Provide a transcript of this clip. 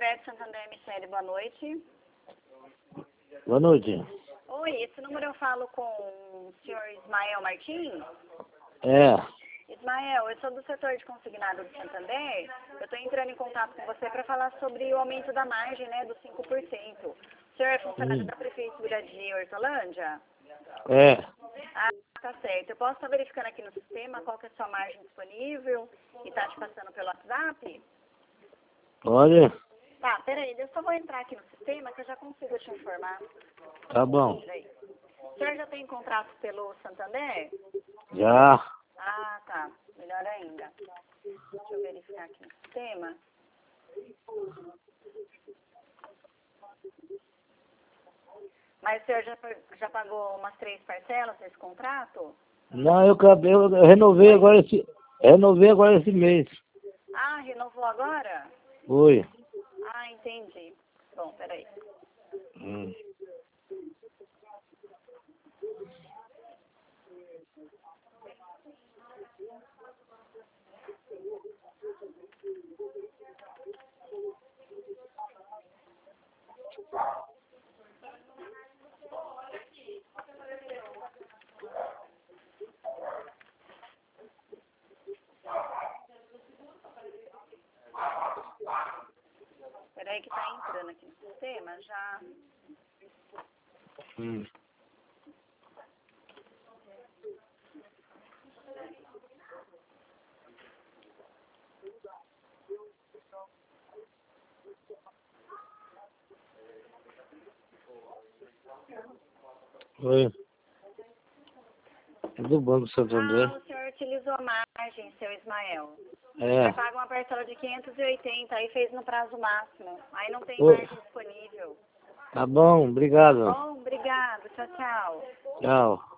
Crédito Santander MCL, boa noite. Boa noite. Oi, esse número eu falo com o senhor Ismael Martins? É. Ismael, eu sou do setor de consignado do Santander. Eu estou entrando em contato com você para falar sobre o aumento da margem, né, dos 5%. O senhor é funcionário da Prefeitura de Hortolândia? É. Ah, tá certo. Eu posso estar verificando aqui no sistema qual que é a sua margem disponível e tá te passando pelo WhatsApp? Olha. Tá, peraí, eu só vou entrar aqui no sistema que eu já consigo te informar. Tá bom. Peraí. O senhor já tem contrato pelo Santander? Já. Ah, tá. Melhor ainda. Deixa eu verificar aqui no sistema. Mas o senhor já pagou umas 3 parcelas desse contrato? Não, eu renovei agora esse mês. Ah, renovou agora? Foi. Ah, entendi. Bom, peraí. Hum. Peraí que tá entrando aqui no sistema já. Hum. Foi. É do Banco Santander. Ah, o senhor utilizou a margem, seu Ismael. O É. senhor paga uma parcela de 580, aí fez no prazo máximo. Aí não tem Oi. margem disponível. Tá bom, obrigado. Bom, obrigado. Tchau, tchau. Tchau.